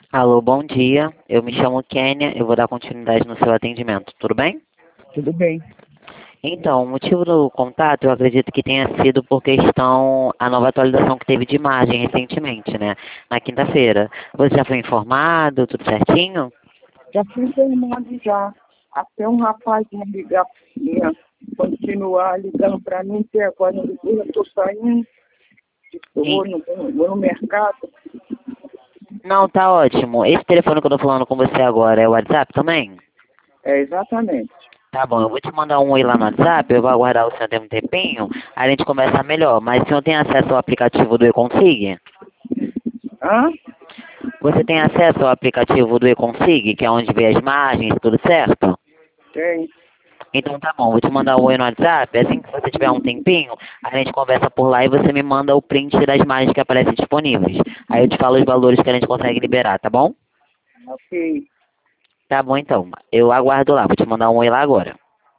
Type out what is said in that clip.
Alô, bom dia. Eu me chamo Kênia, eu vou dar continuidade no seu atendimento, tudo bem? Tudo bem. Então, o motivo do contato eu acredito que tenha sido por questão a nova atualização que teve de imagem recentemente, né? Na quinta-feira. Você já foi informado, tudo certinho? Já fui informado já. Até um rapaz me ligar, continuar ligando para mim, até agora eu estou saindo, Sim. vou no mercado. Não, tá ótimo. Esse telefone que eu tô falando com você agora é o WhatsApp também? É, exatamente. Tá bom, eu vou te mandar um oi lá no WhatsApp, eu vou aguardar o senhor ter um tempinho, a gente conversa melhor. Mas o senhor tem acesso ao aplicativo do eConsig? Hã? Você tem acesso ao aplicativo do eConsig, que é onde vê as imagens, tudo certo? Tem. Então tá bom, vou te mandar um oi no WhatsApp, assim que você tiver um tempinho, a gente conversa por lá e você me manda o print das imagens que aparecem disponíveis. Aí eu te falo os valores que a gente consegue liberar, tá bom? Ok. Tá bom então, eu aguardo lá, vou te mandar um oi lá agora.